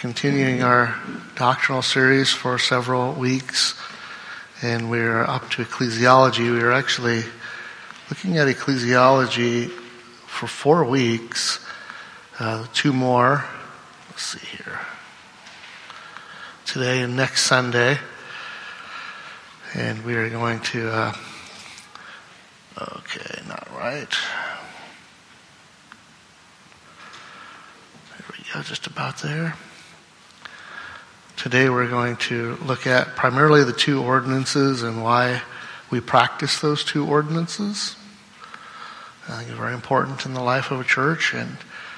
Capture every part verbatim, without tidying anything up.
continuing our doctrinal series for several weeks, and we're up to ecclesiology. We are actually looking at ecclesiology for four weeks, uh, two more. Let's see here. Today and next Sunday, and we are going to. Uh, okay, not right. There we go, just about there. Today we're going to look at primarily the two ordinances and why we practice those two ordinances. I think it's very important in the life of a church, and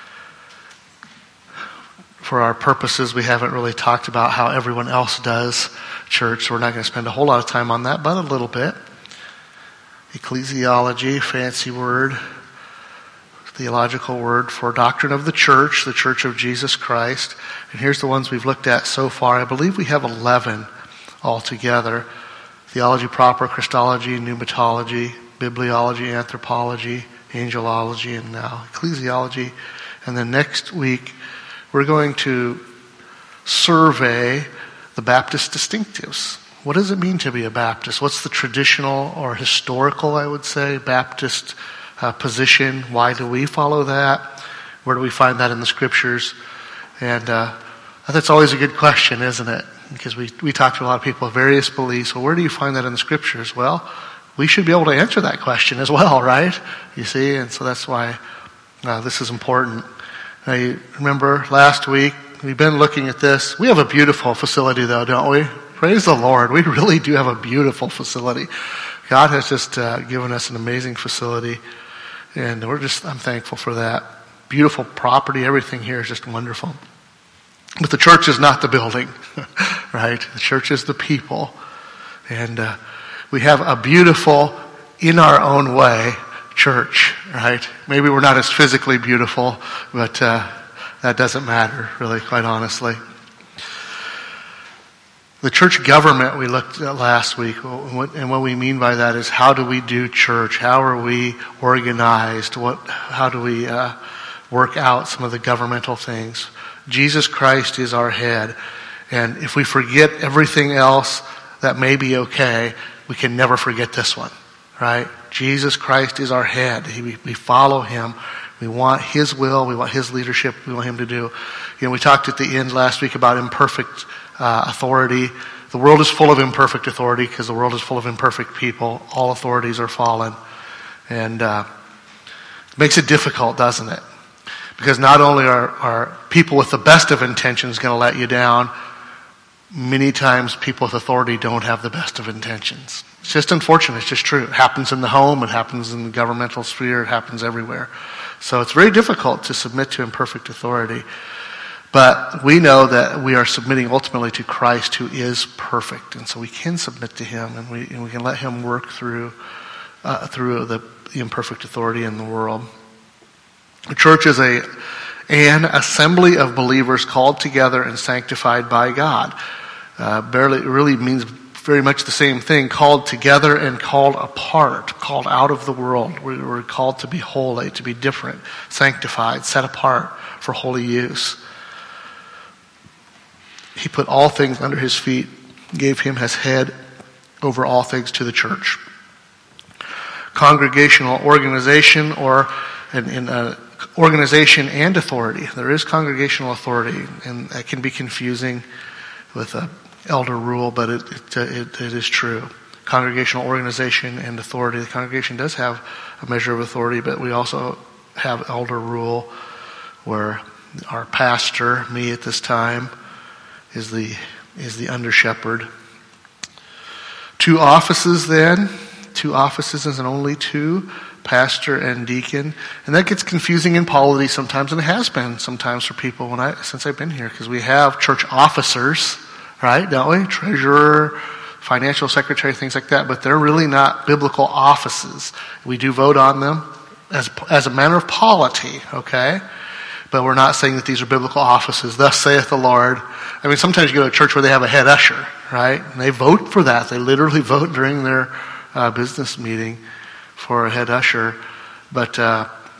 for our purposes we haven't really talked about how everyone else does church, so we're not going to spend a whole lot of time on that, but a little bit. Ecclesiology, fancy word, theological word for doctrine of the church, the church of Jesus Christ. And here's the ones we've looked at so far. I believe we have eleven altogether. Theology proper, Christology, pneumatology, bibliology, anthropology, angelology, and now ecclesiology. And then next week, we're going to survey the Baptist distinctives. What does it mean to be a Baptist? What's the traditional or historical, I would say, Baptist Uh, position? Why do we follow that? Where do we find that in the scriptures? And uh, that's always a good question, isn't it? Because we, we talk to a lot of people of various beliefs. Well, where do you find that in the scriptures? Well, we should be able to answer that question as well, right? You see, and so that's why uh, this is important. Now, you remember last week, we've been looking at this. We have a beautiful facility, though, don't we? Praise the Lord. We really do have a beautiful facility. God has just uh, given us an amazing facility. And we're just, I'm thankful for that. Beautiful property, everything here is just wonderful. But the church is not the building, right? The church is the people. And uh, we have a beautiful, in our own way, church, right? Maybe we're not as physically beautiful, but uh, that doesn't matter, really, quite honestly. The church government we looked at last week, and what we mean by that is how do we do church? How are we organized? What? How do we uh, work out some of the governmental things? Jesus Christ is our head, and if we forget everything else that may be okay, we can never forget this one, right? Jesus Christ is our head. He, we follow Him. We want His will. We want His leadership. We want Him to do. You know, we talked at the end last week about imperfect Uh, authority. The world is full of imperfect authority because the world is full of imperfect people. All authorities are fallen. And uh, it makes it difficult, doesn't it? Because not only are, are people with the best of intentions going to let you down, many times people with authority don't have the best of intentions. It's just unfortunate. It's just true. It happens in the home. It happens in the governmental sphere. It happens everywhere. So it's very difficult to submit to imperfect authority. But we know that we are submitting ultimately to Christ, who is perfect, and so we can submit to Him, and we and we can let Him work through uh, through the, the imperfect authority in the world. The church is a an assembly of believers called together and sanctified by God. Uh, barely, it really means very much the same thing: called together and called apart, called out of the world. We're, we're called to be holy, to be different, sanctified, set apart for holy use. He put all things under His feet, gave Him as head over all things to the church. Congregational organization, or in, in uh, organization and authority. There is congregational authority, and that can be confusing with a elder rule, but it, it, it, it is true. Congregational organization and authority. The congregation does have a measure of authority, but we also have elder rule, where our pastor, me at this time, is the is the under shepherd. Two offices then, two offices and only two, pastor and deacon, and that gets confusing in polity sometimes, and it has been sometimes for people when I since I've been here, because we have church officers, right? Don't we? Treasurer, financial secretary, things like that, but they're really not biblical offices. We do vote on them as as a matter of polity, okay? But we're not saying that these are biblical offices. Thus saith the Lord. I mean, sometimes you go to a church where they have a head usher, right? And they vote for that. They literally vote during their uh, business meeting for a head usher. But uh,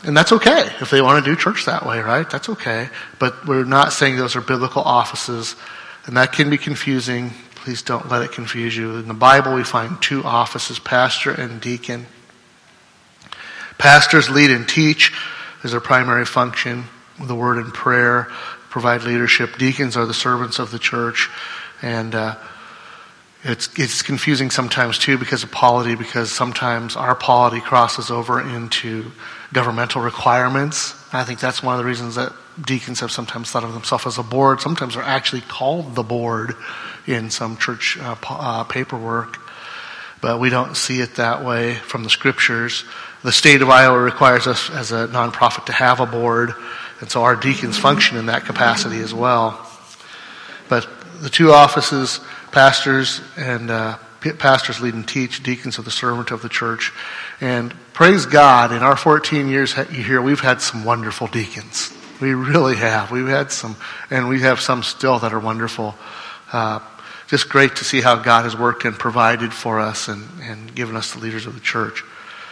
and that's okay if they want to do church that way, right? That's okay. But we're not saying those are biblical offices, and that can be confusing. Please don't let it confuse you. In the Bible, we find two offices, pastor and deacon. Pastors lead and teach is their primary function. The word and prayer provide leadership. Deacons are the servants of the church, and uh, it's it's confusing sometimes too because of polity, because sometimes our polity crosses over into governmental requirements. I think that's one of the reasons that deacons have sometimes thought of themselves as a board. Sometimes they're actually called the board in some church uh, uh, paperwork, but we don't see it that way from the scriptures. The state of Iowa requires us as a nonprofit to have a board, and so our deacons function in that capacity as well. But the two offices, pastors and uh, pastors lead and teach, deacons are the servant of the church. And praise God, in our fourteen years here, we've had some wonderful deacons. We really have. We've had some, and we have some still that are wonderful. Uh, just great to see how God has worked and provided for us and, and given us the leaders of the church.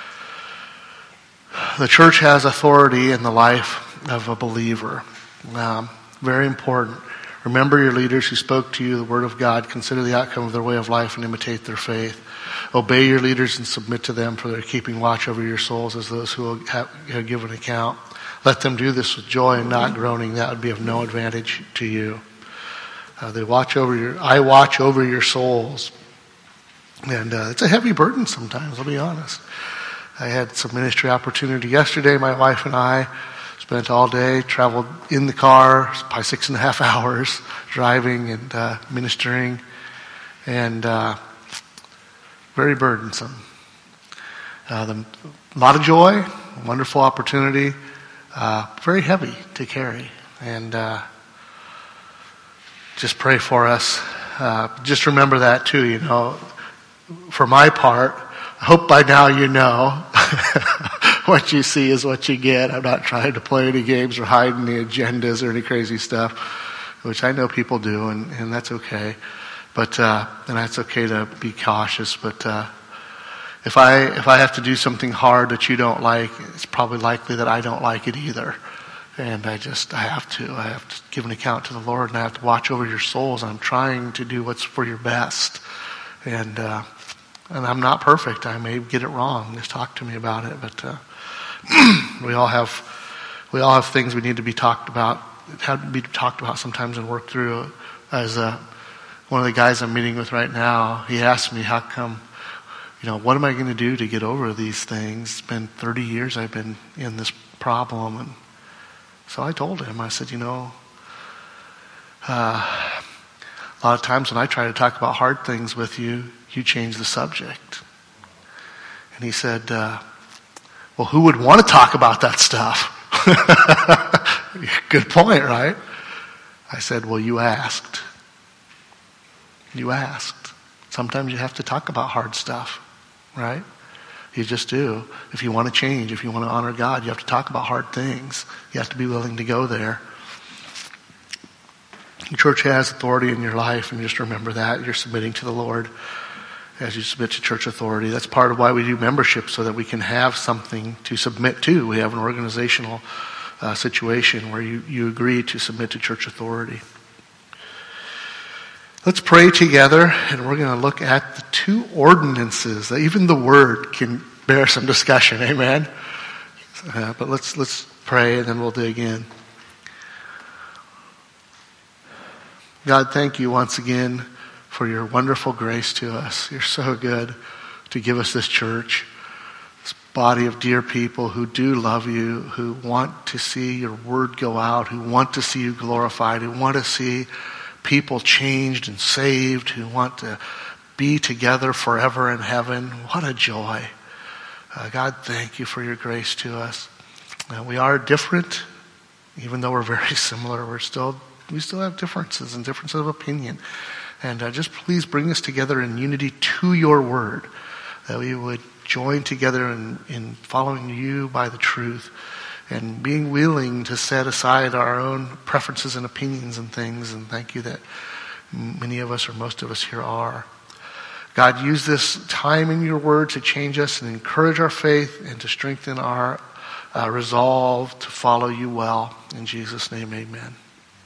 The church has authority in the life of a believer. Um, very important. Remember your leaders who spoke to you the word of God. Consider the outcome of their way of life and imitate their faith. Obey your leaders and submit to them, for they're keeping watch over your souls as those who will have, have give an account. Let them do this with joy and not groaning. That would be of no advantage to you. Uh, they watch over your. I watch over your souls, and uh, it's a heavy burden sometimes. I'll be honest. I had some ministry opportunity yesterday. My wife and I spent all day, traveled in the car, probably six and a half hours, driving and uh, ministering, and uh, very burdensome. Uh, the, a lot of joy, wonderful opportunity, uh, very heavy to carry. And uh, just pray for us. Uh, just remember that too, you know. For my part, I hope by now you know what you see is what you get. I'm not trying to play any games or hide any agendas or any crazy stuff, which I know people do, and, and that's okay. But uh, and that's okay to be cautious. But uh, if I if I have to do something hard that you don't like, it's probably likely that I don't like it either. And I just I have to I have to give an account to the Lord, and I have to watch over your souls. And I'm trying to do what's for your best, and. Uh, And I'm not perfect. I may get it wrong. Just talk to me about it. But uh, we all have we all have things we need to be talked about, have to be talked about sometimes and worked through. As uh, one of the guys I'm meeting with right now, he asked me, "How come? You know, what am I going to do to get over these things? It's been thirty years I've been in this problem." And so I told him, I said, "You know, uh, a lot of times when I try to talk about hard things with you, you change the subject." And he said, uh, well, who would want to talk about that stuff? Good point, right? I said, well, you asked. You asked. Sometimes you have to talk about hard stuff, right? You just do. If you want to change, if you want to honor God, you have to talk about hard things. You have to be willing to go there. The church has authority in your life, and just remember that. You're submitting to the Lord as you submit to church authority. That's part of why we do membership, so that we can have something to submit to. We have an organizational uh, situation where you, you agree to submit to church authority. Let's pray together, and we're going to look at the two ordinances. Even the word can bear some discussion, amen? Uh, but let's let's pray, and then we'll dig in. God, thank you once again for your wonderful grace to us. You're so good to give us this church, this body of dear people who do love you, who want to see your word go out, who want to see you glorified, who want to see people changed and saved, who want to be together forever in heaven. What a joy. Uh, God, thank you for your grace to us. Uh, we are different, even though we're very similar. We're still we still have differences and differences of opinion. And uh, just please bring us together in unity to your word, that we would join together in, in following you by the truth and being willing to set aside our own preferences and opinions and things. And thank you that many of us, or most of us here, are. God, use this time in your word to change us and encourage our faith and to strengthen our uh, resolve to follow you well. In Jesus' name, amen.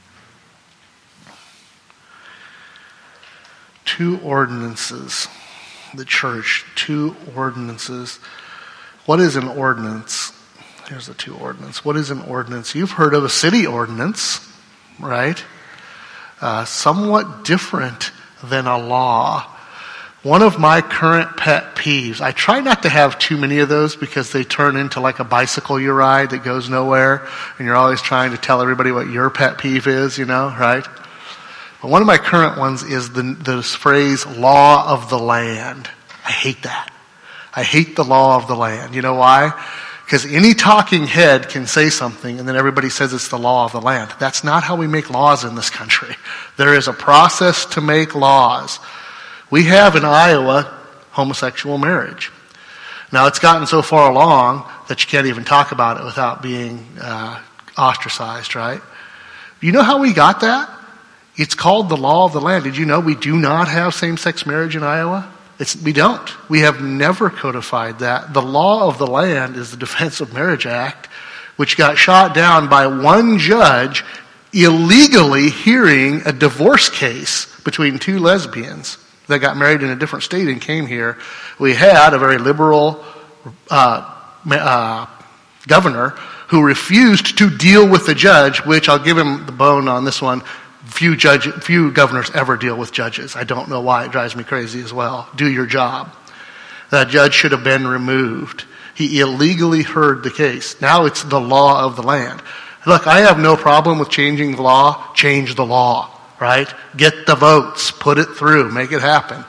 Two ordinances. The church, two ordinances. What is an ordinance? Here's the two ordinances. What is an ordinance? You've heard of a city ordinance, right? Uh, somewhat different than a law. One of my current pet peeves, I try not to have too many of those because they turn into like a bicycle you ride that goes nowhere, and you're always trying to tell everybody what your pet peeve is, you know, right? But one of my current ones is the, the phrase, law of the land. I hate that. I hate the law of the land. You know why? Because any talking head can say something and then everybody says it's the law of the land. That's not how we make laws in this country. There is a process to make laws. We have in Iowa homosexual marriage. Now it's gotten so far along that you can't even talk about it without being uh, ostracized, right? You know how we got that? It's called the law of the land. Did you know we do not have same-sex marriage in Iowa? It's, we don't. We have never codified that. The law of the land is the Defense of Marriage Act, which got shot down by one judge illegally hearing a divorce case between two lesbians that got married in a different state and came here. We had a very liberal uh, uh, governor who refused to deal with the judge, which I'll give him the bone on this one. Few judge, few governors ever deal with judges. I don't know why. It drives me crazy as well. Do your job. That judge should have been removed. He illegally heard the case. Now it's the law of the land. Look, I have no problem with changing the law. Change the law, right? Get the votes. Put it through. Make it happen.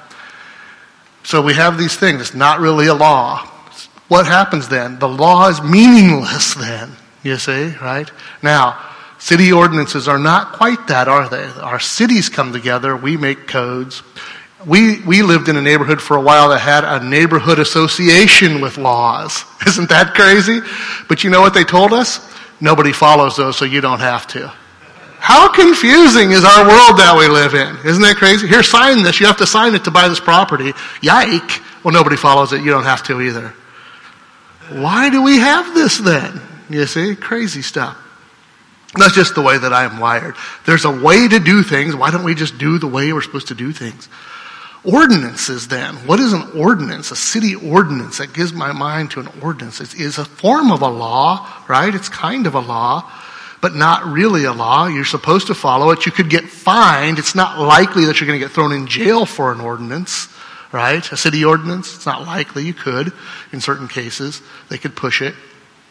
So we have these things. It's not really a law. What happens then? The law is meaningless then, you see, right? Now, city ordinances are not quite that, are they? Our cities come together. We make codes. We we lived in a neighborhood for a while that had a neighborhood association with laws. Isn't that crazy? But you know what they told us? Nobody follows those, so you don't have to. How confusing is our world that we live in? Isn't that crazy? Here, sign this. You have to sign it to buy this property. Yike. Well, nobody follows it. You don't have to either. Why do we have this then? You see? Crazy stuff. That's just the way that I am wired. There's a way to do things. Why don't we just do the way we're supposed to do things? Ordinances then. What is an ordinance? A city ordinance. That gives my mind to an ordinance. It is a form of a law, right? It's kind of a law, but not really a law. You're supposed to follow it. You could get fined. It's not likely that you're going to get thrown in jail for an ordinance, right? A city ordinance. It's not likely. You could, in certain cases. They could push it.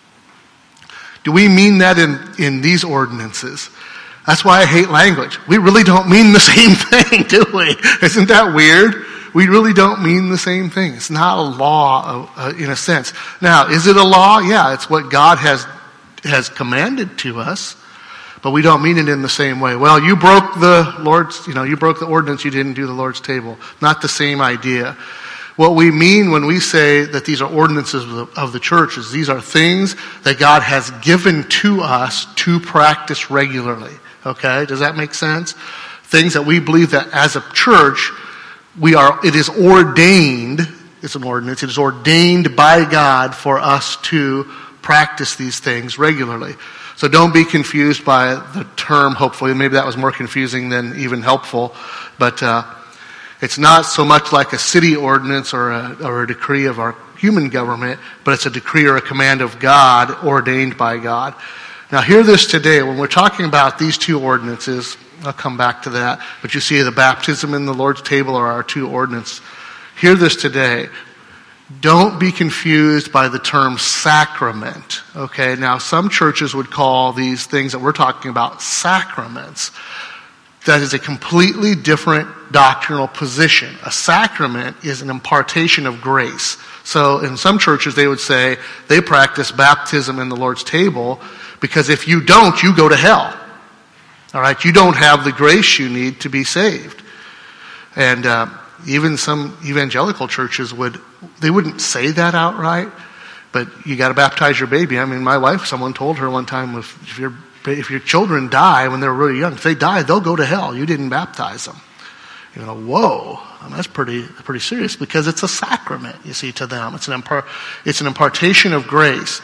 Do we mean that in, in these ordinances? That's why I hate language. We really don't mean the same thing, do we? Isn't that weird? We really don't mean the same thing. It's not a law uh, in a sense. Now, is it a law? Yeah, it's what God has has commanded to us, but we don't mean it in the same way. Well, you broke the Lord's, you know, you broke the ordinance, you didn't do the Lord's table. Not the same idea. What we mean when we say that these are ordinances of the, of the church is these are things that God has given to us to practice regularly. Okay? Does that make sense? Things that we believe that as a church, we are, it is ordained, it's an ordinance, it is ordained by God for us to practice these things regularly. So don't be confused by the term, hopefully. Maybe that was more confusing than even helpful. But, uh, it's not so much like a city ordinance or a, or a decree of our human government, but it's a decree or a command of God ordained by God. Now hear this today. When we're talking about these two ordinances, I'll come back to that, but you see the baptism and the Lord's table are our two ordinances. Hear this today. Don't be confused by the term sacrament. Okay, now some churches would call these things that we're talking about sacraments. That is a completely different doctrinal position. A sacrament is an impartation of grace. So in some churches they would say they practice baptism in the Lord's table because if you don't, you go to hell. All right, you don't have the grace you need to be saved. And uh, even some evangelical churches would, they wouldn't say that outright, but you got to baptize your baby. I mean, my wife, someone told her one time, if, if you're If your children die when they're really young, if they die, they'll go to hell. You didn't baptize them. You know, whoa, I mean, that's pretty pretty serious because it's a sacrament, you see, to them. It's an impar- it's an impartation of grace.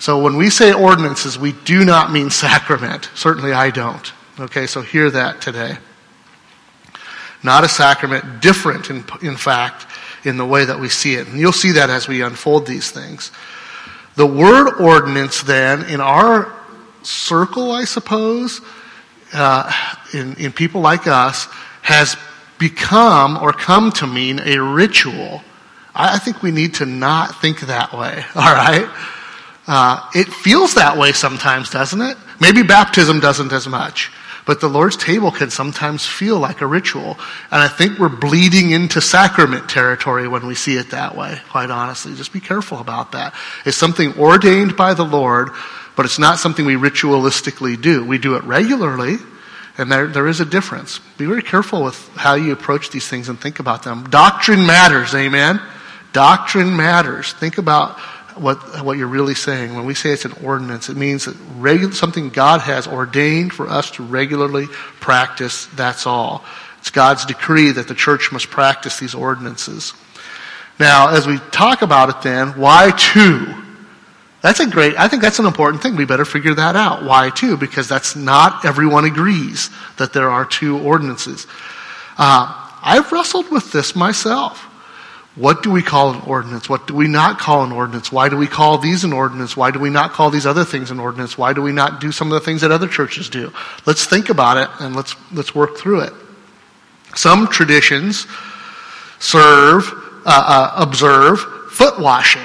So when we say ordinances, we do not mean sacrament. Certainly I don't. Okay, so hear that today. Not a sacrament, different in, in fact, in the way that we see it. And you'll see that as we unfold these things. The word ordinance then, in our circle, I suppose, uh, in, in people like us, has become or come to mean a ritual. I, I think we need to not think that way, all right? Uh, it feels that way sometimes, doesn't it? Maybe baptism doesn't as much. But the Lord's table can sometimes feel like a ritual. And I think we're bleeding into sacrament territory when we see it that way, quite honestly. Just be careful about that. It's something ordained by the Lord, but it's not something we ritualistically do. We do it regularly, and there, there is a difference. Be very careful with how you approach these things and think about them. Doctrine matters, amen? Doctrine matters. Think about what what you're really saying. When we say it's an ordinance, it means that regu- something God has ordained for us to regularly practice, that's all. It's God's decree that the church must practice these ordinances. Now, as we talk about it then, why two? That's a great, I think that's an important thing. We better figure that out. Why two? Because that's not everyone agrees that there are two ordinances. Uh, I've wrestled with this myself. What do we call an ordinance? What do we not call an ordinance? Why do we call these an ordinance? Why do we not call these other things an ordinance? Why do we not do some of the things that other churches do? Let's think about it and let's let's work through it. Some traditions serve, uh, uh, observe foot washing.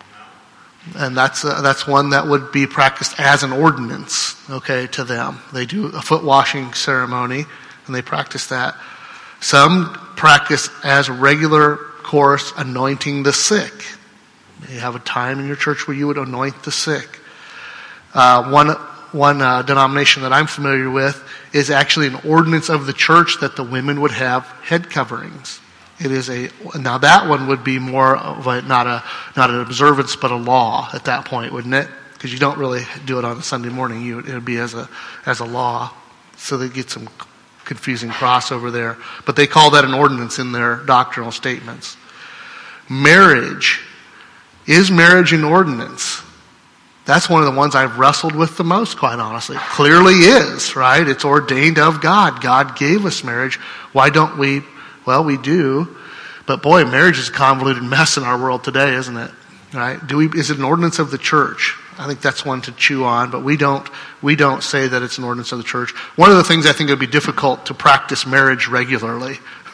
And that's uh, that's one that would be practiced as an ordinance, okay, to them. They do a foot washing ceremony and they practice that. Some practice as regular course anointing the sick. You have a time in your church where you would anoint the sick. Uh, one one uh, denomination that I'm familiar with is actually an ordinance of the church that the women would have head coverings. It is a now that one would be more of a not a not an observance but a law at that point, wouldn't it? Because you don't really do it on a Sunday morning. You it would be as a as a law. So they get some confusing crossover there. But they call that an ordinance in their doctrinal statements. Marriage. Is marriage an ordinance? That's one of the ones I've wrestled with the most, quite honestly. Clearly is, right? It's ordained of God. God gave us marriage. Why don't we? Well, we do. But boy, marriage is a convoluted mess in our world today, isn't it? Right? Do we? Is it an ordinance of the church? I think that's one to chew on, but we don't we don't say that it's an ordinance of the church. One of the things I think it would be difficult to practice marriage regularly,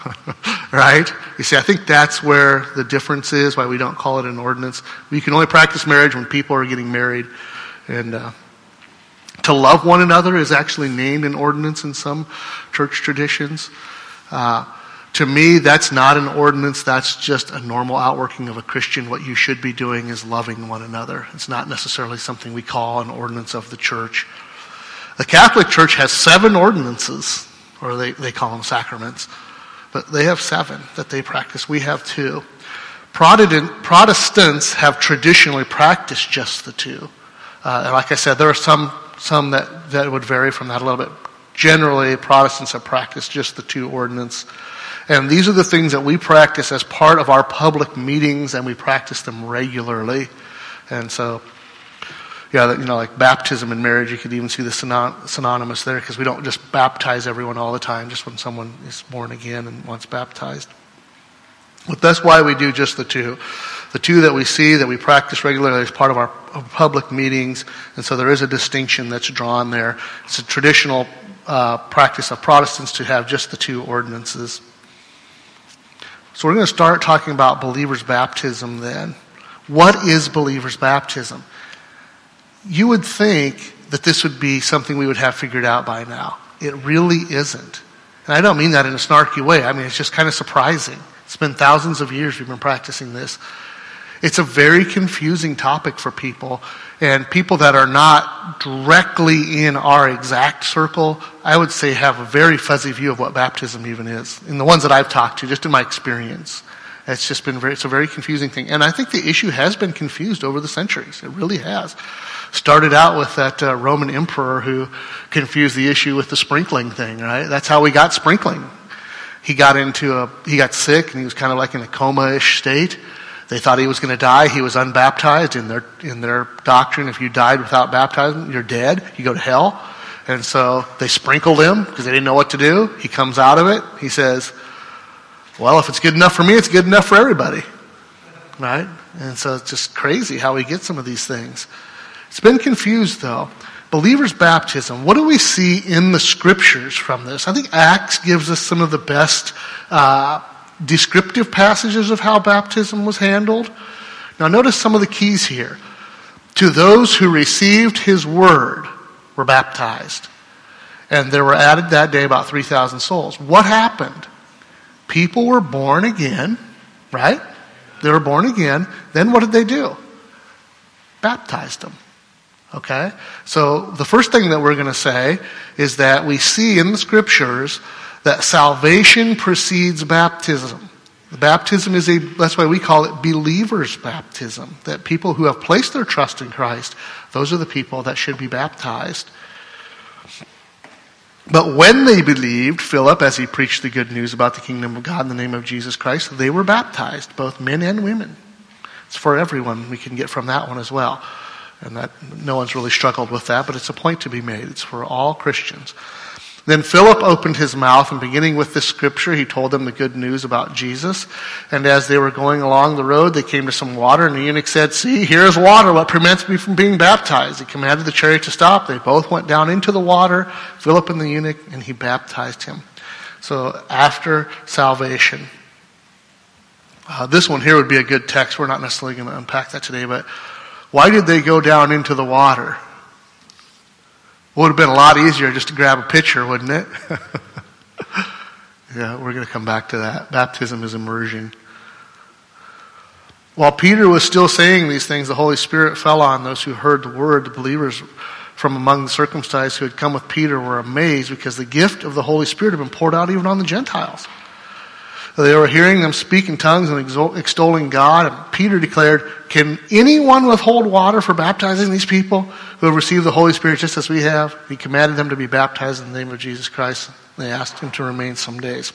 right? You see, I think that's where the difference is, why we don't call it an ordinance. We can only practice marriage when people are getting married. And uh, to love one another is actually named an ordinance in some church traditions. Uh To me, that's not an ordinance. That's just a normal outworking of a Christian. What you should be doing is loving one another. It's not necessarily something we call an ordinance of the church. The Catholic Church has seven ordinances, or they, they call them sacraments. But they have seven that they practice. We have two. Protestant, Protestants have traditionally practiced just the two. Uh, and like I said, there are some some that, that would vary from that a little bit. Generally, Protestants have practiced just the two ordinances. And these are the things that we practice as part of our public meetings, and we practice them regularly. And so, yeah, you know, like baptism and marriage, you could even see the synon- synonymous there, because we don't just baptize everyone all the time, just when someone is born again and wants baptized. But that's why we do just the two. The two that we see, that we practice regularly as part of our public meetings. And so there is a distinction that's drawn there. It's a traditional uh, practice of Protestants to have just the two ordinances. So we're going to start talking about believers' baptism then. What is believers' baptism? You would think that this would be something we would have figured out by now. It really isn't. And I don't mean that in a snarky way. I mean, it's just kind of surprising. It's been thousands of years we've been practicing this. It's a very confusing topic for people. And people that are not directly in our exact circle, I would say have a very fuzzy view of what baptism even is. In the ones that I've talked to, just in my experience. It's just been very, it's a very confusing thing. And I think the issue has been confused over the centuries. It really has. Started out with that uh, Roman emperor who confused the issue with the sprinkling thing, right? That's how we got sprinkling. He got into a, he got sick and he was kind of like in a coma-ish state. They thought he was going to die. He was unbaptized. In their in their doctrine, if you died without baptism, you're dead. You go to hell. And so they sprinkled him because they didn't know what to do. He comes out of it. He says, well, if it's good enough for me, it's good enough for everybody. Right? And so it's just crazy how we get some of these things. It's been confused, though. Believers' baptism, what do we see in the scriptures from this? I think Acts gives us some of the best uh, descriptive passages of how baptism was handled. Now notice some of the keys here. To those who received his word were baptized. And there were added that day about three thousand souls. What happened? People were born again, right? They were born again. Then what did they do? Baptized them. Okay? So the first thing that we're going to say is that we see in the scriptures that salvation precedes baptism. The baptism is a, that's why we call it believer's baptism. That people who have placed their trust in Christ, those are the people that should be baptized. But when they believed, Philip, as he preached the good news about the kingdom of God in the name of Jesus Christ, they were baptized, both men and women. It's for everyone. We can get from that one as well. And that no one's really struggled with that, but it's a point to be made. It's for all Christians. Then Philip opened his mouth, and beginning with this scripture, he told them the good news about Jesus. And as they were going along the road, they came to some water, and the eunuch said, see, here is water. What prevents me from being baptized? He commanded the chariot to stop. They both went down into the water, Philip and the eunuch, and he baptized him. So after salvation. Uh, this one here would be a good text. We're not necessarily going to unpack that today, but why did they go down into the water? It would have been a lot easier just to grab a pitcher, wouldn't it? Yeah, we're going to come back to that. Baptism is immersion. While Peter was still saying these things, the Holy Spirit fell on those who heard the word. The believers from among the circumcised who had come with Peter were amazed because the gift of the Holy Spirit had been poured out even on the Gentiles. They were hearing them speak in tongues and extolling God. And Peter declared, can anyone withhold water for baptizing these people who have received the Holy Spirit just as we have? He commanded them to be baptized in the name of Jesus Christ. They asked him to remain some days.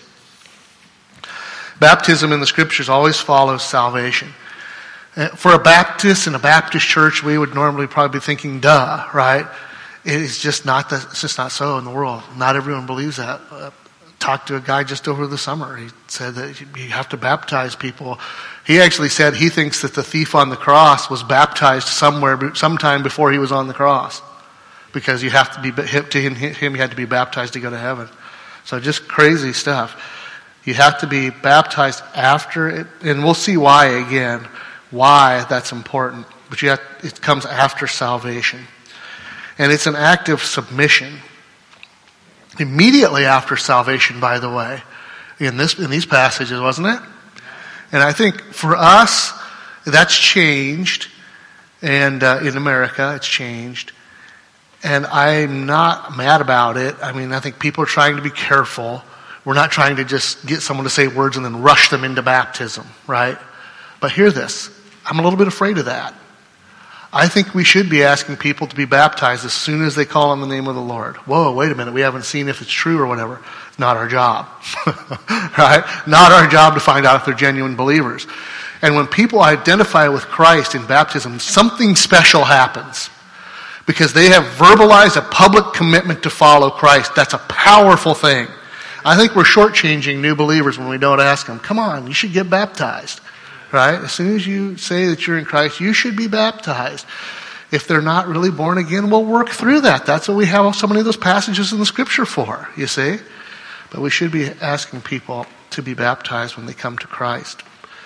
Baptism in the scriptures always follows salvation. For a Baptist in a Baptist church, we would normally probably be thinking, duh, right? It is just not, the, it's just not so in the world. Not everyone believes that. Uh, talked to a guy just over the summer. He said that you have to baptize people. He actually said he thinks that the thief on the cross was baptized somewhere, sometime before he was on the cross. Because you have to be, to him, you had to be baptized to go to heaven. So just crazy stuff. You have to be baptized after it, and we'll see why again, why that's important. But you have, it comes after salvation. And it's an act of submission. Immediately after salvation, by the way, in this in these passages, wasn't it? And I think for us, that's changed, and uh, in America, it's changed. And I'm not mad about it. I mean, I think people are trying to be careful. We're not trying to just get someone to say words and then rush them into baptism, right? But hear this. I'm a little bit afraid of that. I think we should be asking people to be baptized as soon as they call on the name of the Lord. Whoa, wait a minute. We haven't seen if it's true or whatever. Not our job. Right? Not our job to find out if they're genuine believers. And when people identify with Christ in baptism, something special happens. Because they have verbalized a public commitment to follow Christ. That's a powerful thing. I think we're shortchanging new believers when we don't ask them, come on, you should get baptized. Right? As soon as you say that you're in Christ, you should be baptized. If they're not really born again, we'll work through that. That's what we have so many of those passages in the scripture for, you see. But we should be asking people to be baptized when they come to Christ.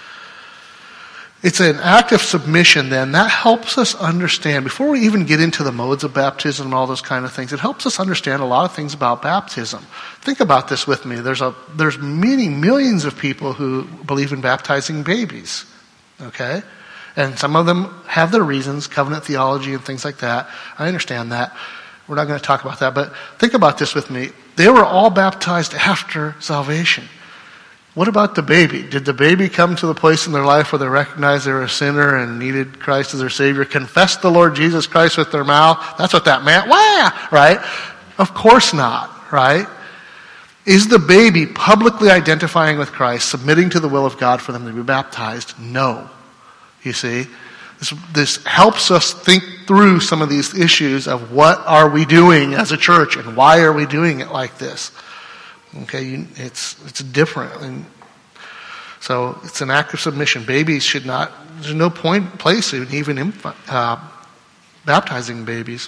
It's an act of submission then. That helps us understand, before we even get into the modes of baptism and all those kind of things, it helps us understand a lot of things about baptism. Think about this with me. There's a there's many millions of people who believe in baptizing babies. Okay? And some of them have their reasons, covenant theology and things like that. I understand that. We're not going to talk about that. But think about this with me. They were all baptized after salvation. What about the baby? Did the baby come to the place in their life where they recognized they were a sinner and needed Christ as their Savior, confess the Lord Jesus Christ with their mouth? That's what that meant. Wah! Right? Of course not. Right? Is the baby publicly identifying with Christ, submitting to the will of God for them to be baptized? No. you see. This, this helps us think through some of these issues of what are we doing as a church and why are we doing it like this. Okay, you, it's it's different. And so it's an act of submission. Babies should not, there's no point, place in even infant, uh, baptizing babies.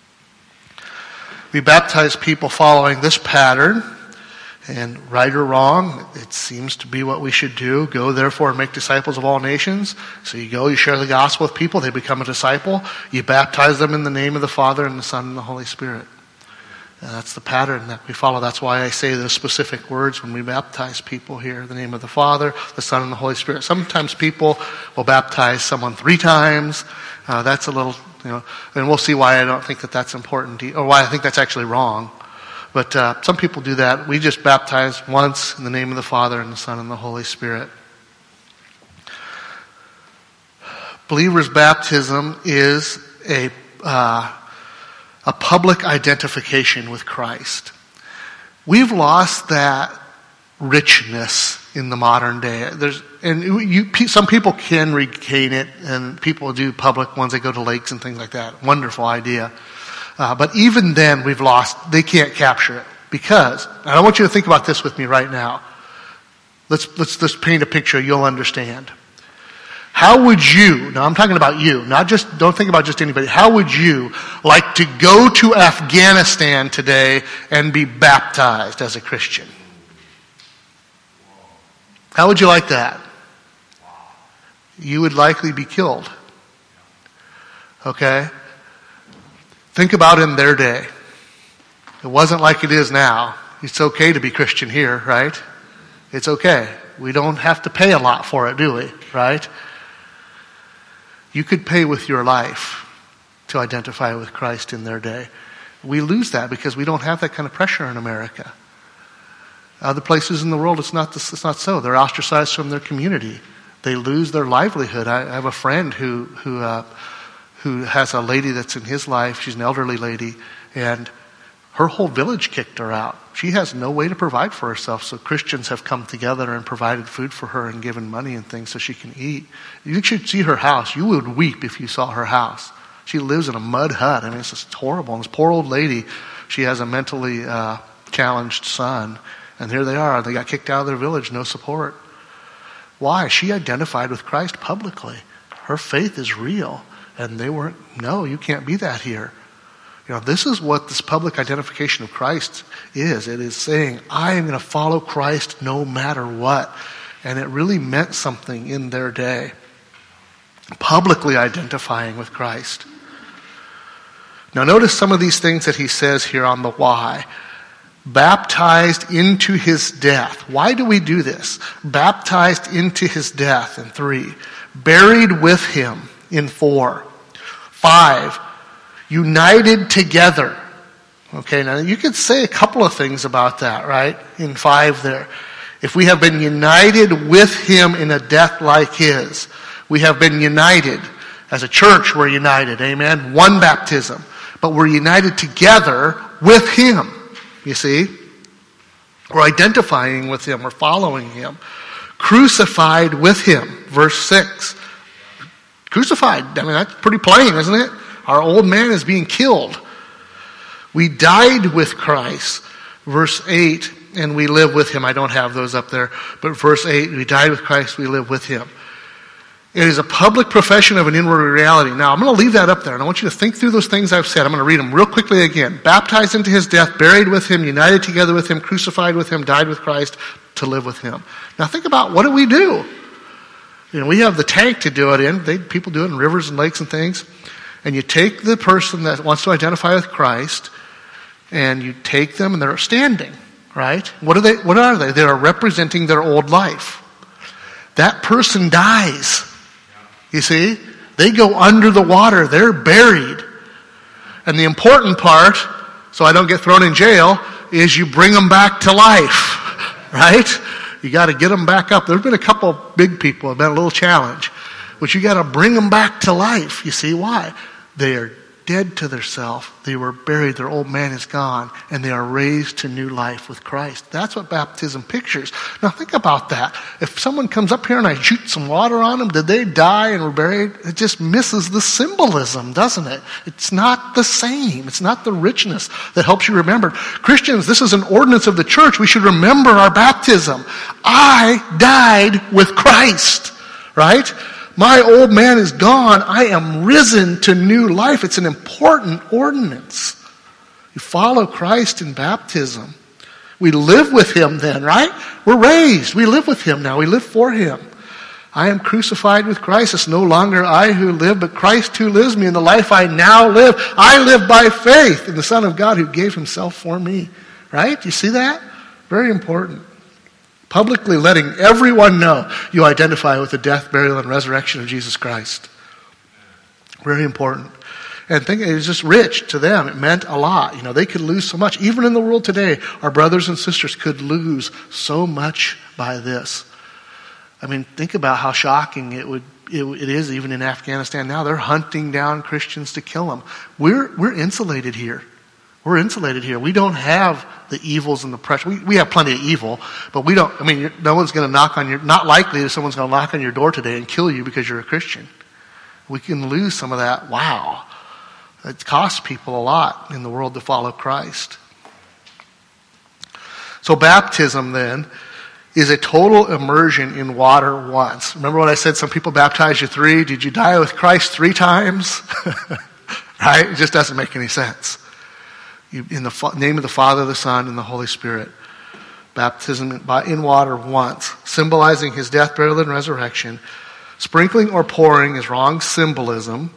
We baptize people following this pattern. And right or wrong, it seems to be what we should do. Go therefore and make disciples of all nations. So you go, you share the gospel with people, they become a disciple. You baptize them in the name of the Father and the Son and the Holy Spirit. And that's the pattern that we follow. That's why I say those specific words when we baptize people here. The name of the Father, the Son, and the Holy Spirit. Sometimes people will baptize someone three times. Uh, that's a little, you know, and we'll see why I don't think that that's important, or why I think that's actually wrong. But uh, some people do that. We just baptize once in the name of the Father and the Son and the Holy Spirit. Believers' baptism is a uh, a public identification with Christ. We've lost that richness in the modern day. There's and you, some people can regain it, and people do public ones. They go to lakes and things like that. Wonderful idea. Uh, but even then, we've lost, they can't capture it. Because, and I want you to think about this with me right now. Let's, let's, let's paint a picture you'll understand. How would you, now I'm talking about you, not just, don't think about just anybody. How would you like to go to Afghanistan today and be baptized as a Christian? How would you like that? You would likely be killed. Okay? Think about in their day. It wasn't like it is now. It's okay to be Christian here, right? It's okay. We don't have to pay a lot for it, do we? Right? You could pay with your life to identify with Christ in their day. We lose that because we don't have that kind of pressure in America. Other places in the world, it's not this, it's not so. They're ostracized from their community. They lose their livelihood. I, I have a friend who who uh, who has a lady that's in his life. She's an elderly lady, and her whole village kicked her out. She has no way to provide for herself, so Christians have come together and provided food for her and given money and things so she can eat. You should see her house. You would weep if you saw her house. She lives in a mud hut. I mean, it's just horrible. And this poor old lady, she has a mentally uh, challenged son, and here they are. They got kicked out of their village, no support. Why? She identified with Christ publicly. Her faith is real. And they weren't, no, you can't be that here. You know, this is what this public identification of Christ is. It is saying, I am going to follow Christ no matter what. And it really meant something in their day. Publicly identifying with Christ. Now notice some of these things that he says here on the why. Baptized into his death. Why do we do this? Baptized into his death in three. Buried with him in four. Five, united together. Okay, now you could say a couple of things about that, right? In five there. If we have been united with him in a death like his, we have been united. As a church, we're united, amen? One baptism. But we're united together with him, you see? We're identifying with him, we're following him. Crucified with him, verse six. Crucified. I mean, that's pretty plain, isn't it? Our old man is being killed. We died with Christ. Verse eight, and we live with him. I don't have those up there. But verse eight, we died with Christ, we live with him. It is a public profession of an inward reality. Now, I'm going to leave that up there, and I want you to think through those things I've said. I'm going to read them real quickly again. Baptized into his death, buried with him, united together with him, crucified with him, died with Christ, to live with him. Now, think about what do we do? You know, we have the tank to do it in. They, people do it in rivers and lakes and things. And you take the person that wants to identify with Christ, and you take them, and they're standing, right? What are they? What are they? They are representing their old life. That person dies. You see? They go under the water. They're buried. And the important part, so I don't get thrown in jail, is you bring them back to life, right? You got to get them back up. There's been a couple of big people, have been a little challenge. But you got to bring them back to life. You see why? They are dead to their self. They were buried. Their old man is gone. And they are raised to new life with Christ. That's what baptism pictures. Now think about that. If someone comes up here and I shoot some water on them, did they die and were buried? It just misses the symbolism, doesn't it? It's not the same. It's not the richness that helps you remember. Christians, this is an ordinance of the church. We should remember our baptism. I died with Christ, right? My old man is gone. I am risen to new life. It's an important ordinance. You follow Christ in baptism. We live with him then, right? We're raised. We live with him now. We live for him. I am crucified with Christ. It's no longer I who live, but Christ who lives me. In the life I now live, I live by faith in the Son of God who gave himself for me. Right? You see that? Very important. Publicly letting everyone know you identify with the death, burial, and resurrection of Jesus Christ. Very important. And think it was just rich to them. It meant a lot. You know, they could lose so much. Even in the world today, our brothers and sisters could lose so much by this. I mean, think about how shocking it would it, it is even in Afghanistan now. They're hunting down Christians to kill them. We're we're insulated here. We're insulated here. We don't have the evils and the pressure. We, we have plenty of evil, but we don't, I mean, no one's going to knock on your, not likely that someone's going to knock on your door today and kill you because you're a Christian. We can lose some of that. Wow. It costs people a lot in the world to follow Christ. So baptism then is a total immersion in water once. Remember what I said? Some people baptize you three. Did you die with Christ three times? Right? It just doesn't make any sense. In the name of the Father, the Son, and the Holy Spirit. Baptism in water once, symbolizing his death, burial, and resurrection. Sprinkling or pouring is wrong symbolism,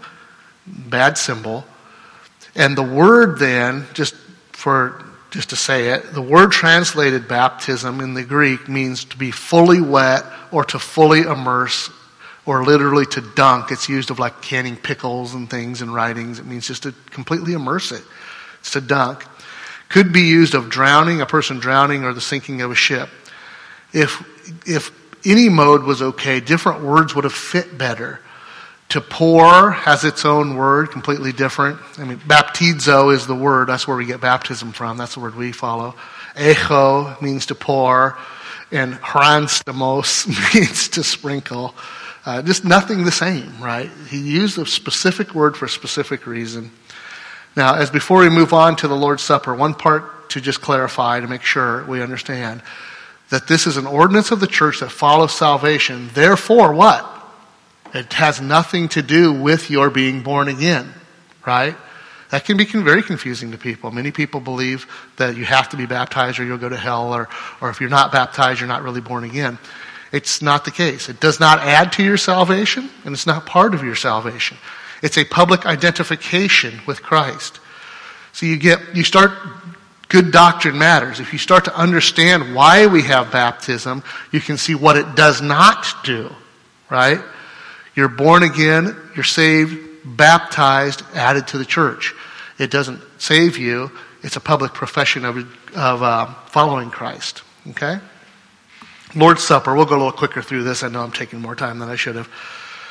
bad symbol. And the word then, just for just to say it, the word translated baptism in the Greek means to be fully wet or to fully immerse or literally to dunk. It's used of like canning pickles and things in writings. It means just to completely immerse it. It's to dunk. Could be used of drowning, a person drowning, or the sinking of a ship. If if any mode was okay, different words would have fit better. To pour has its own word, completely different. I mean, baptizo is the word. That's where we get baptism from. That's the word we follow. Echo means to pour, and hranstamos means to sprinkle. Uh, just nothing the same, right? He used a specific word for a specific reason. Now, as before we move on to the Lord's Supper, one part to just clarify to make sure we understand that this is an ordinance of the church that follows salvation. Therefore, what? It has nothing to do with your being born again, right? That can be very confusing to people. Many people believe that you have to be baptized or you'll go to hell, or, or if you're not baptized, you're not really born again. It's not the case. It does not add to your salvation, and it's not part of your salvation. It's a public identification with Christ. So you get, you start, good doctrine matters. If you start to understand why we have baptism, you can see what it does not do, right? You're born again, you're saved, baptized, added to the church. It doesn't save you. It's a public profession of, of uh, following Christ, okay? Lord's Supper, we'll go a little quicker through this. I know I'm taking more time than I should have.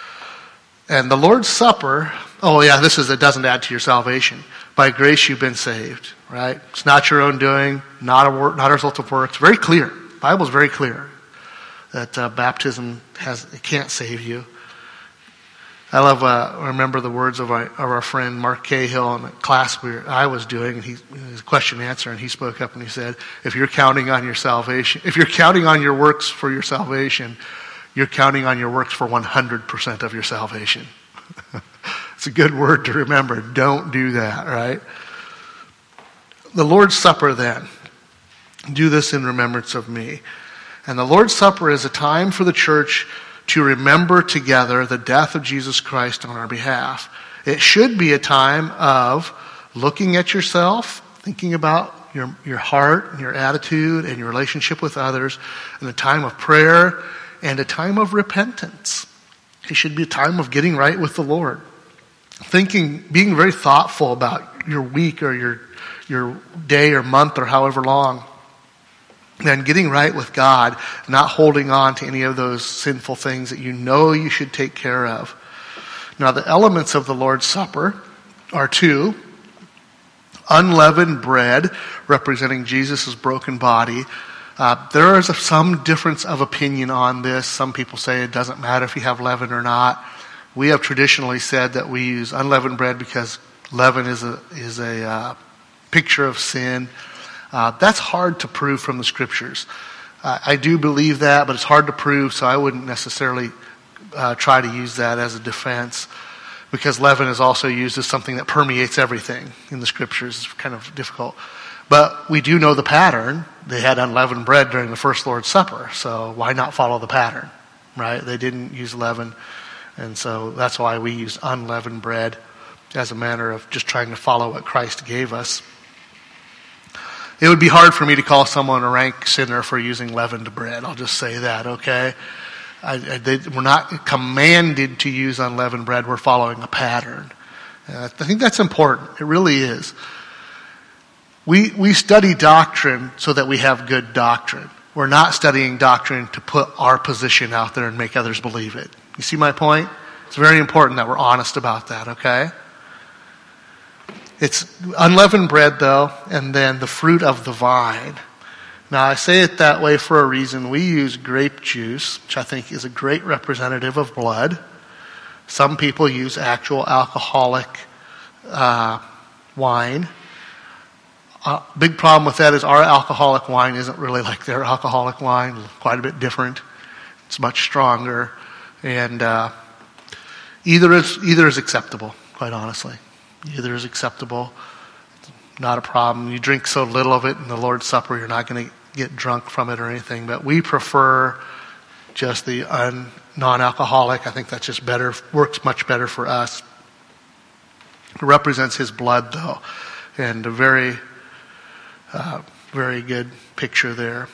And the Lord's Supper, oh yeah, this is, it doesn't add to your salvation. By grace you've been saved, right? It's not your own doing, not a work, not a result of works. Very clear. The Bible's very clear that uh, baptism has, it can't save you. I love, uh, I remember the words of our, of our friend Mark Cahill in a class we were, I was doing, and he, his question and answer, and he spoke up and he said, if you're counting on your salvation, if you're counting on your works for your salvation, you're counting on your works for one hundred percent of your salvation. It's a good word to remember. Don't do that, right? The Lord's Supper then. Do this in remembrance of me. And the Lord's Supper is a time for the church to remember together the death of Jesus Christ on our behalf. It should be a time of looking at yourself, thinking about your, your heart and your attitude and your relationship with others, and a time of prayer and a time of repentance. It should be a time of getting right with the Lord. Thinking, being very thoughtful about your week or your, your day or month or however long. And getting right with God, not holding on to any of those sinful things that you know you should take care of. Now, the elements of the Lord's Supper are two. Unleavened bread, representing Jesus' broken body. Uh, there is a, some difference of opinion on this. Some people say it doesn't matter if you have leaven or not. We have traditionally said that we use unleavened bread because leaven is a is a uh, picture of sin. Uh, that's hard to prove from the scriptures. Uh, I do believe that, but it's hard to prove, so I wouldn't necessarily uh, try to use that as a defense, because leaven is also used as something that permeates everything in the scriptures. It's kind of difficult. But we do know the pattern. They had unleavened bread during the first Lord's Supper, so why not follow the pattern, right? They didn't use leaven, and so that's why we use unleavened bread as a manner of just trying to follow what Christ gave us. It would be hard for me to call someone a rank sinner for using leavened bread. I'll just say that, okay? I, I, they, we're not commanded to use unleavened bread. We're following a pattern. Uh, I think that's important. It really is. We we study doctrine so that we have good doctrine. We're not studying doctrine to put our position out there and make others believe it. You see my point? It's very important that we're honest about that, okay? It's unleavened bread, though, and then the fruit of the vine. Now, I say it that way for a reason. We use grape juice, which I think is a great representative of blood. Some people use actual alcoholic uh, wine. Uh, big problem with that is our alcoholic wine isn't really like their alcoholic wine. Quite a bit different. It's much stronger, and uh, either is either is acceptable. Quite honestly, either is acceptable. Not a problem. You drink so little of it in the Lord's Supper, you're not going to get drunk from it or anything. But we prefer just the un, non-alcoholic. I think that's just better. Works much better for us. It represents His blood, though, and a very Uh, very good picture there.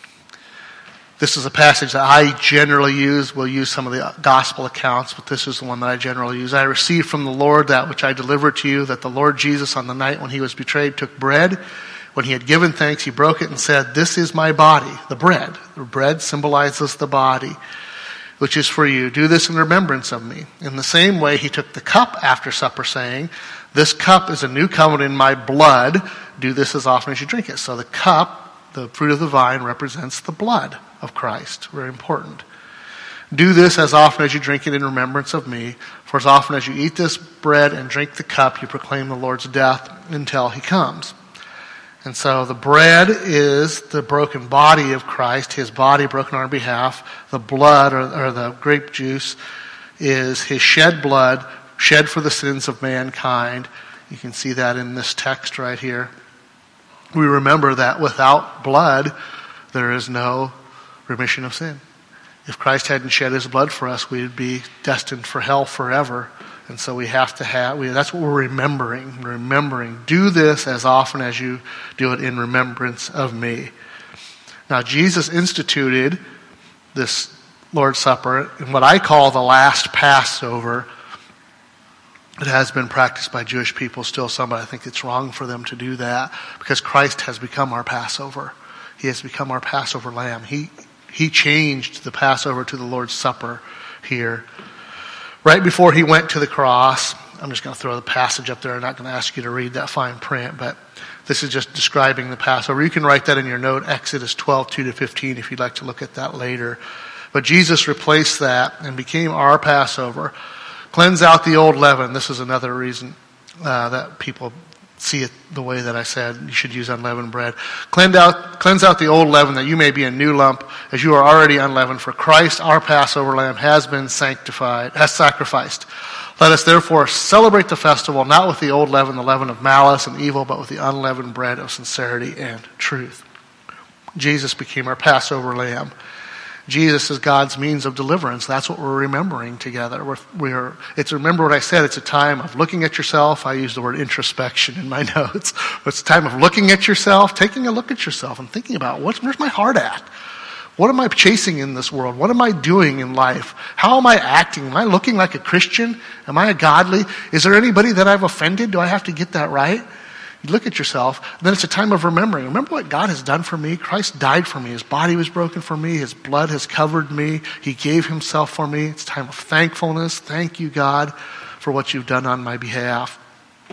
This is a passage that I generally use. We'll use some of the gospel accounts, but this is the one that I generally use. I received from the Lord that which I delivered to you, that the Lord Jesus on the night when He was betrayed took bread. When He had given thanks, He broke it and said, "This is my body," the bread. The bread symbolizes the body, which is for you. Do this in remembrance of me. In the same way, He took the cup after supper, saying, "This cup is a new covenant in my blood. Do this as often as you drink it." So the cup, the fruit of the vine, represents the blood of Christ. Very important. Do this as often as you drink it in remembrance of me. For as often as you eat this bread and drink the cup, you proclaim the Lord's death until He comes. And so the bread is the broken body of Christ, His body broken on our behalf. The blood, or, or the grape juice, is His shed blood, shed for the sins of mankind. You can see that in this text right here. We remember that without blood, there is no remission of sin. If Christ hadn't shed His blood for us, we'd be destined for hell forever. And so we have to have, we, that's what we're remembering. Remembering. Do this as often as you do it in remembrance of me. Now, Jesus instituted this Lord's Supper in what I call the last Passover. It has been practiced by Jewish people still some, but I think it's wrong for them to do that because Christ has become our Passover. He has become our Passover lamb. He he changed the Passover to the Lord's Supper here. Right before He went to the cross, I'm just going to throw the passage up there. I'm not going to ask you to read that fine print, but this is just describing the Passover. You can write that in your note, Exodus twelve, two to fifteen, if you'd like to look at that later. But Jesus replaced that and became our Passover. Cleanse out the old leaven. This is another reason uh, that people see it the way that I said. You should use unleavened bread. Cleanse out, cleanse out the old leaven, that you may be a new lump, as you are already unleavened. For Christ, our Passover lamb, has been sanctified, has sacrificed. Let us therefore celebrate the festival, not with the old leaven, the leaven of malice and evil, but with the unleavened bread of sincerity and truth. Jesus became our Passover lamb. Jesus is God's means of deliverance. That's what we're remembering together. We're, we're, it's remember what I said. It's a time of looking at yourself. I use the word introspection in my notes. It's a time of looking at yourself, taking a look at yourself, and thinking about what's, where's my heart at? What am I chasing in this world? What am I doing in life? How am I acting? Am I looking like a Christian? Am I a godly? Is there anybody that I've offended? Do I have to get that right? You look at yourself, and then it's a time of remembering. Remember what God has done for me? Christ died for me. His body was broken for me. His blood has covered me. He gave Himself for me. It's a time of thankfulness. Thank you, God, for what you've done on my behalf.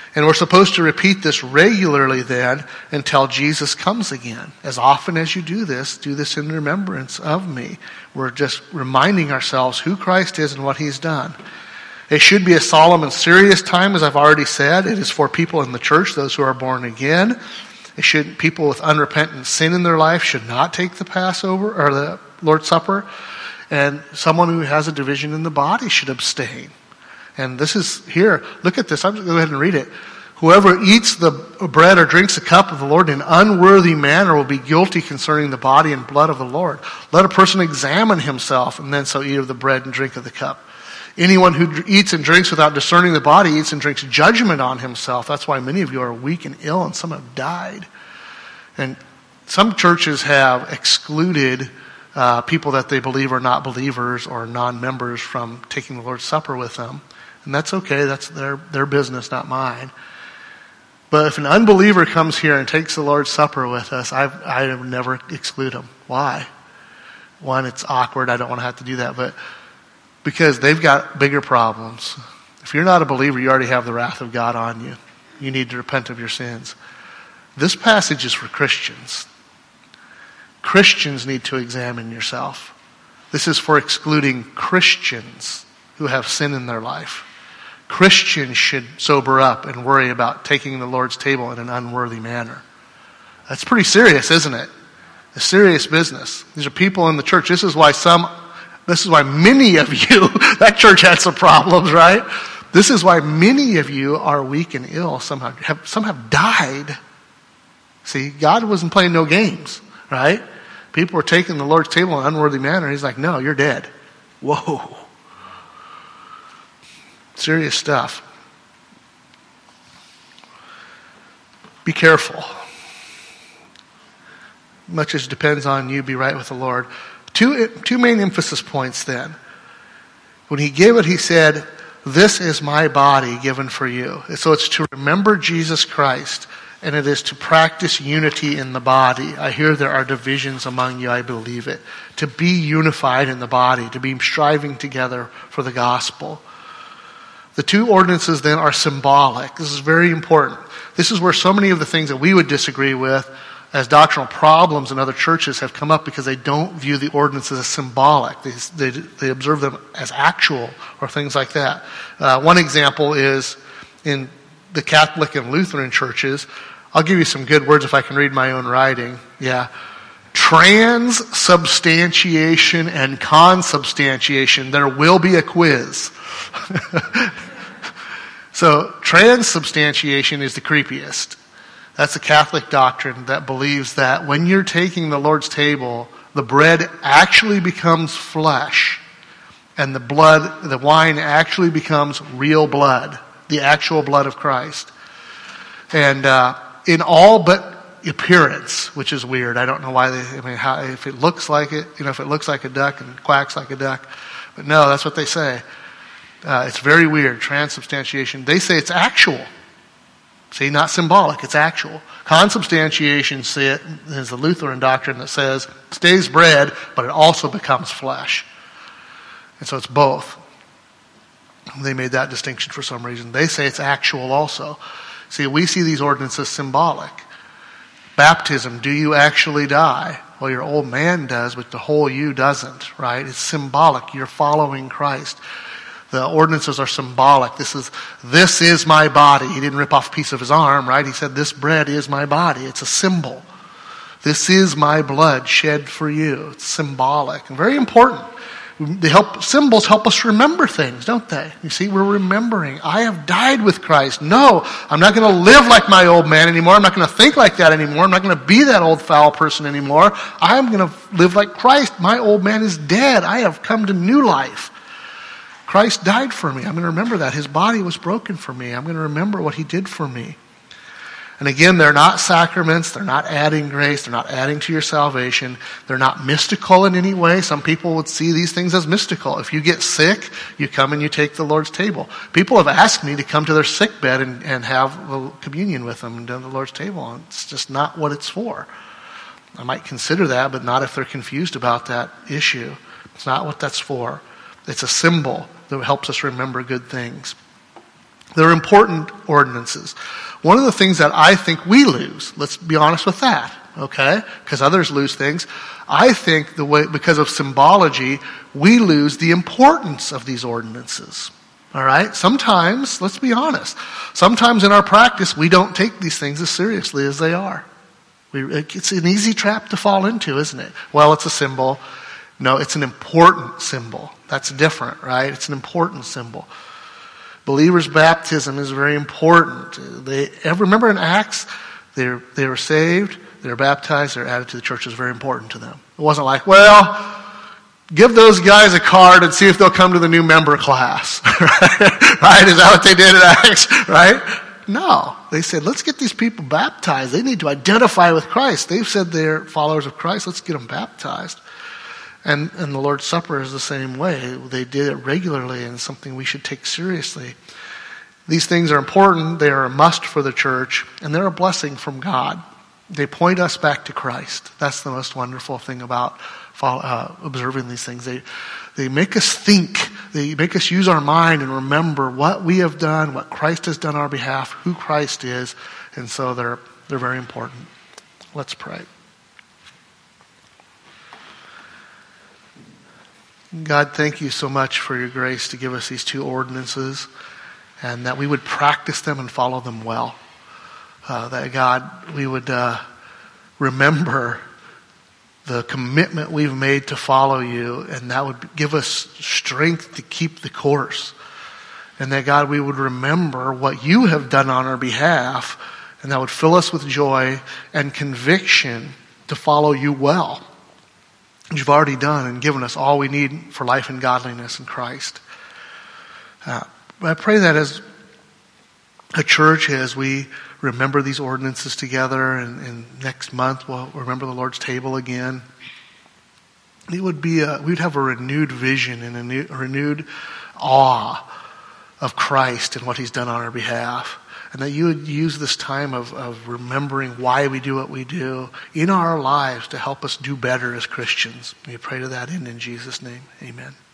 And we're supposed to repeat this regularly then until Jesus comes again. As often as you do this, do this in remembrance of me. We're just reminding ourselves who Christ is and what he's done. It should be a solemn and serious time, as I've already said. It is for people in the church, those who are born again. It should, people with unrepentant sin in their life should not take the Passover or the Lord's Supper. And someone who has a division in the body should abstain. And this is here, look at this, I'm going to go ahead and read it. Whoever eats the bread or drinks the cup of the Lord in an unworthy manner will be guilty concerning the body and blood of the Lord. Let a person examine himself, and then so eat of the bread and drink of the cup. Anyone who eats and drinks without discerning the body eats and drinks judgment on himself. That's why many of you are weak and ill, and some have died. And some churches have excluded uh, people that they believe are not believers or non-members from taking the Lord's Supper with them. And that's okay. That's their, their business, not mine. But if an unbeliever comes here and takes the Lord's Supper with us, I've, I would never exclude them. Why? One, it's awkward. I don't want to have to do that. But because they've got bigger problems. If you're not a believer, you already have the wrath of God on you. You need to repent of your sins. This passage is for Christians. Christians need to examine yourself. This is for excluding Christians who have sin in their life. Christians should sober up and worry about taking the Lord's table in an unworthy manner. That's pretty serious, isn't it? A serious business. These are people in the church. This is why some, this is why many of you, that church had some problems, right? This is why many of you are weak and ill. Some have, some have died. See, God wasn't playing no games, right? People were taking the Lord's table in an unworthy manner. He's like, no, you're dead. Whoa. Serious stuff. Be careful. Much as depends on you, be right with the Lord. Two, two main emphasis points then. When he gave it, he said, this is my body given for you. So it's to remember Jesus Christ, and it is to practice unity in the body. I hear there are divisions among you, I believe it. To be unified in the body, to be striving together for the gospel. The two ordinances then are symbolic. This is very important. This is where so many of the things that we would disagree with as doctrinal problems in other churches have come up because they don't view the ordinances as symbolic. They, they, they observe them as actual or things like that. Uh, one example is in the Catholic and Lutheran churches. I'll give you some good words if I can read my own writing. Yeah. Transubstantiation and consubstantiation. There will be a quiz. So transubstantiation is the creepiest. That's a Catholic doctrine that believes that when you're taking the Lord's table, the bread actually becomes flesh, and the blood, the wine actually becomes real blood, the actual blood of Christ. And uh, in all but appearance, which is weird. I don't know why they, I mean, how, if it looks like it, you know, if it looks like a duck and quacks like a duck. But no, that's what they say. Uh, it's very weird, transubstantiation. They say it's actual. See, not symbolic, it's actual. Consubstantiation is the Lutheran doctrine that says it stays bread, but it also becomes flesh. And so it's both. They made that distinction for some reason. They say it's actual also. See, we see these ordinances symbolic. Baptism, do you actually die? Well, your old man does, but the whole you doesn't, right? It's symbolic. You're following Christ. The ordinances are symbolic. This is, this is my body. He didn't rip off a piece of his arm, right? He said, this bread is my body. It's a symbol. This is my blood shed for you. It's symbolic and very important. They help, symbols help us remember things, don't they? You see, we're remembering. I have died with Christ. No, I'm not going to live like my old man anymore. I'm not going to think like that anymore. I'm not going to be that old foul person anymore. I'm going to live like Christ. My old man is dead. I have come to new life. Christ died for me. I'm going to remember that. His body was broken for me. I'm going to remember what he did for me. And again, they're not sacraments. They're not adding grace. They're not adding to your salvation. They're not mystical in any way. Some people would see these things as mystical. If you get sick, you come and you take the Lord's table. People have asked me to come to their sick bed and, and have a communion with them and do the Lord's table. And it's just not what it's for. I might consider that, but not if they're confused about that issue. It's not what that's for. It's a symbol that helps us remember good things. They're important ordinances. One of the things that I think we lose, let's be honest with that, okay? Because others lose things. I think the way, because of symbology, we lose the importance of these ordinances. All right? Sometimes, let's be honest, sometimes in our practice, we don't take these things as seriously as they are. We, it's an easy trap to fall into, isn't it? Well, it's a symbol. No, it's an important symbol. That's different, right? It's an important symbol. Believers' baptism is very important. They remember in Acts, they they were saved, they were baptized, they were added to the church. Is very important to them. It wasn't like, well, give those guys a card and see if they'll come to the new member class. Right? Is that what they did in Acts? Right? No. They said, let's get these people baptized. They need to identify with Christ. They've said they're followers of Christ. Let's get them baptized. And, and the Lord's Supper is the same way. They did it regularly, and something we should take seriously. These things are important. They are a must for the church, and they're a blessing from God. They point us back to Christ. That's the most wonderful thing about uh, observing these things. They, they make us think. They make us use our mind and remember what we have done, what Christ has done on our behalf, who Christ is, and so they're they're very important. Let's pray. God, thank you so much for your grace to give us these two ordinances and that we would practice them and follow them well. Uh, that, God, we would uh, remember the commitment we've made to follow you, and that would give us strength to keep the course. And that, God, we would remember what you have done on our behalf, and that would fill us with joy and conviction to follow you well. You've already done and given us all we need for life and godliness in Christ. Uh, I pray that as a church, as we remember these ordinances together, and, and next month we'll remember the Lord's table again, it would be a, we'd have a renewed vision and a, new, a renewed awe of Christ and what he's done on our behalf. And that you would use this time of, of remembering why we do what we do in our lives to help us do better as Christians. We pray to that end in Jesus' name. Amen.